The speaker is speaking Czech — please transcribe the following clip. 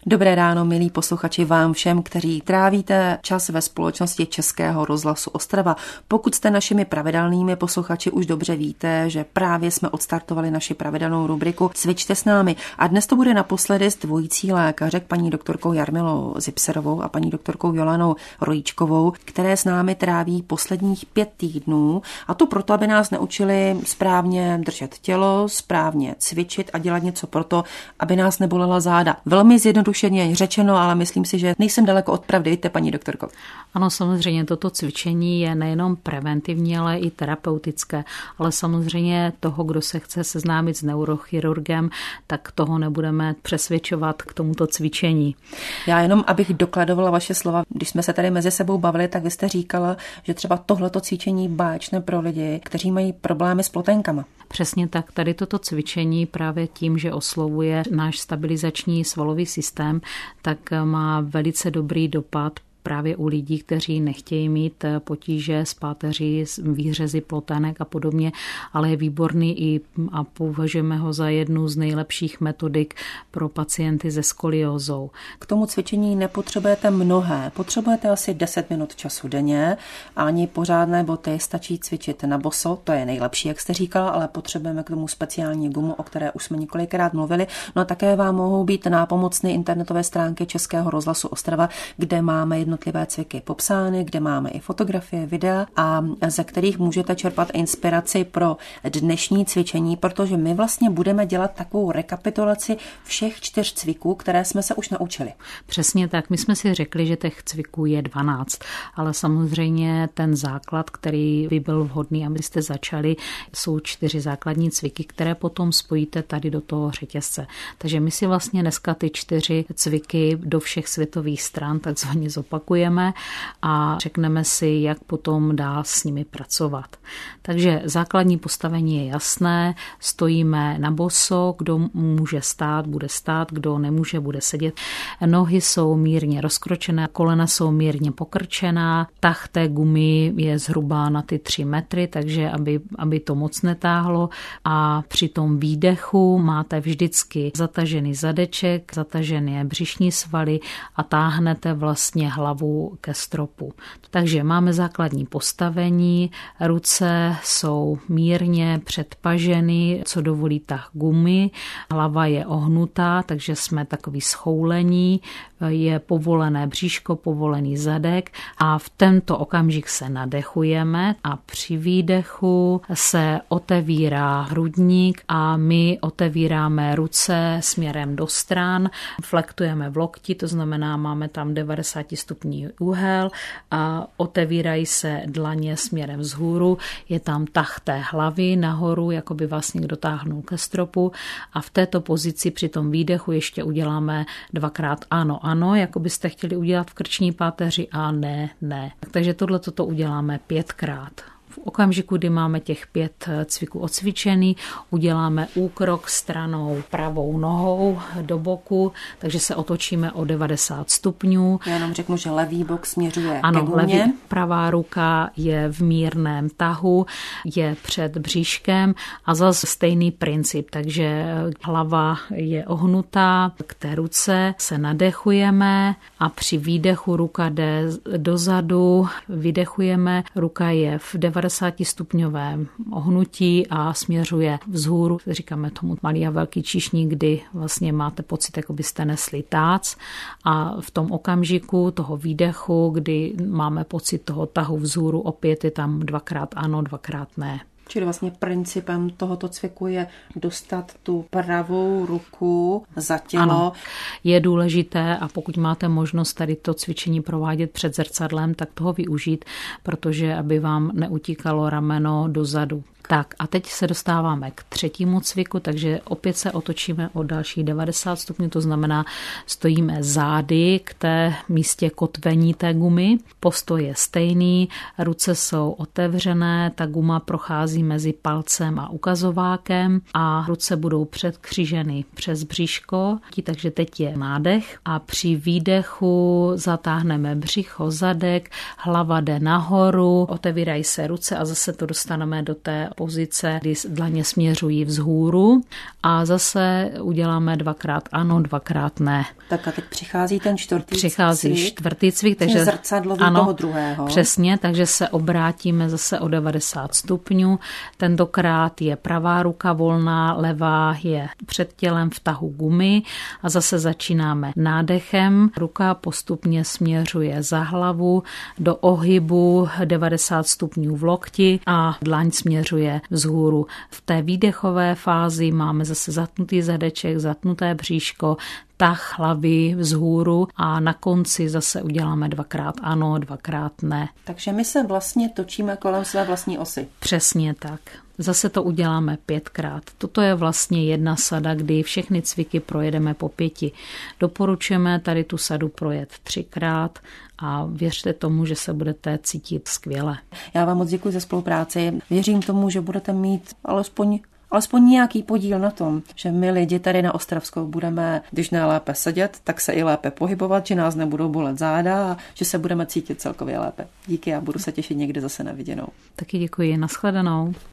Dobré ráno, milí posluchači, vám všem, kteří trávíte čas ve společnosti Českého rozhlasu Ostrava. Pokud jste našimi pravidelnými posluchači, už dobře víte, že právě jsme odstartovali naši pravidelnou rubriku Cvičte s námi. A dnes to bude naposledy s dvojicí lékařek, paní doktorkou Jarmilou Zipserovou a paní doktorkou Jolanou Rojíčkovou, které s námi tráví posledních 5 týdnů. A to proto, aby nás naučili správně držet tělo, správně cvičit a dělat něco proto, aby nás nebolela záda. Velmi zjednodušeně řečeno, ale myslím si, že nejsem daleko od pravdy, víte, paní doktorko. Ano, samozřejmě toto cvičení je nejenom preventivní, ale i terapeutické, ale samozřejmě toho, kdo se chce seznámit s neurochirurgem, tak toho nebudeme přesvědčovat k tomuto cvičení. Já jenom, abych dokladovala vaše slova, když jsme se tady mezi sebou bavili, tak vy jste říkala, že třeba tohleto cvičení báječné pro lidi, kteří mají problémy s ploténkama. Přesně tak, tady toto cvičení právě tím, že oslovuje náš stabilizační svalový systém, tak má velice dobrý dopad právě u lidí, kteří nechtějí mít potíže s páteří, s výhřezy plotének a podobně, ale je výborný a považujeme ho za jednu z nejlepších metodik pro pacienty se skoliózou. K tomu cvičení nepotřebujete mnohé, potřebujete asi 10 minut času denně, ani pořádné boty, stačí cvičit na boso, to je nejlepší, jak jste říkala, ale potřebujeme k tomu speciální gumu, o které už jsme několikrát mluvili. No a také vám mohou být nápomocné internetové stránky Českého rozhlasu Ostrava, kde máme jednotlivé cviky popsány, kde máme i fotografie, videa a ze kterých můžete čerpat inspiraci pro dnešní cvičení, protože my vlastně budeme dělat takovou rekapitulaci všech 4 cviků, které jsme se už naučili. Přesně tak, my jsme si řekli, že těch cviků je 12, ale samozřejmě ten základ, který by byl vhodný, abyste začali, jsou 4 základní cviky, které potom spojíte tady do toho řetězce. Takže my si vlastně dneska ty 4 cviky do všech světových stran takzvaně zopakujeme a řekneme si, jak potom dál s nimi pracovat. Takže základní postavení je jasné, stojíme na boso, kdo může stát, bude stát, kdo nemůže, bude sedět. Nohy jsou mírně rozkročené, kolena jsou mírně pokrčená, tah té gumy je zhruba na ty 3 metry, takže aby to moc netáhlo a při tom výdechu máte vždycky zatažený zadeček, zatažené břišní svaly a táhnete vlastně hlavu ke stropu. Takže máme základní postavení, ruce jsou mírně předpaženy, co dovolí tah gumy, hlava je ohnutá, takže jsme takový schoulení, je povolené bříško, povolený zadek a v tento okamžik se nadechujeme a při výdechu se otevírá hrudník a my otevíráme ruce směrem do stran, flektujeme v lokti, to znamená, máme tam 90 stupňů úhel a otevírají se dlaně směrem vzhůru, je tam tah té hlavy nahoru, jako by vás někdo táhnul ke stropu a v této pozici při tom výdechu ještě uděláme 2krát ano, jako byste chtěli udělat v krční páteři a ne. Takže tohleto uděláme 5krát. V okamžiku, kdy máme těch 5 cviků odcvičený, uděláme úkrok stranou pravou nohou do boku, takže se otočíme o 90 stupňů. Já jenom řeknu, že levý bok směřuje ke gumě. Pravá ruka je v mírném tahu, je před bříškem a zase stejný princip, takže hlava je ohnutá, k té ruce se nadechujeme a při výdechu ruka jde dozadu, vydechujeme, ruka je v 90 stupňovém ohnutí a směřuje vzhůru. Říkáme tomu malý a velký číšník, kdy vlastně máte pocit, jako byste nesli tác a v tom okamžiku toho výdechu, kdy máme pocit toho tahu vzhůru, opět je tam 2krát ano, 2krát ne. Čili vlastně principem tohoto cviku je dostat tu pravou ruku za tělo. Ano, je důležité a pokud máte možnost tady to cvičení provádět před zrcadlem, tak toho využít, protože aby vám neutíkalo rameno dozadu. Tak a teď se dostáváme k 3. cviku, takže opět se otočíme o dalších 90 stupňů, to znamená stojíme zády k té místě kotvení té gumy. Postoj je stejný, ruce jsou otevřené, ta guma prochází mezi palcem a ukazovákem a ruce budou předkříženy přes bříško, takže teď je nádech a při výdechu zatáhneme břicho, zadek, hlava jde nahoru, otevírají se ruce a zase to dostaneme do té pozice, kdy dlaně směřují vzhůru a zase uděláme 2x ano, 2x ne. Tak a teď přichází ten čtvrtý cvik, takže zrcadlový toho druhého. Přesně, takže se obrátíme zase o 90 stupňů. Tentokrát je pravá ruka volná, levá je před tělem v tahu gumy a zase začínáme nádechem. Ruka postupně směřuje za hlavu do ohybu 90 stupňů v lokti a dlaň směřuje vzhůru. V té výdechové fázi máme zase zatnutý zadeček, zatnuté bříško, tah hlavy vzhůru a na konci zase uděláme 2x ano, 2x ne. Takže my se vlastně točíme kolem své vlastní osy. Přesně tak. Zase to uděláme 5x. Toto je vlastně jedna sada, kdy všechny cviky projedeme po 5. Doporučujeme tady tu sadu projet 3x a věřte tomu, že se budete cítit skvěle. Já vám moc děkuji za spolupráci. Věřím tomu, že budete mít alespoň nějaký podíl na tom, že my lidi tady na Ostravskou budeme, když ne lépe sedět, tak se i lépe pohybovat, že nás nebudou bolet záda a že se budeme cítit celkově lépe. Díky a budu se těšit někdy zase na viděnou. Taky děkuji, nashledanou.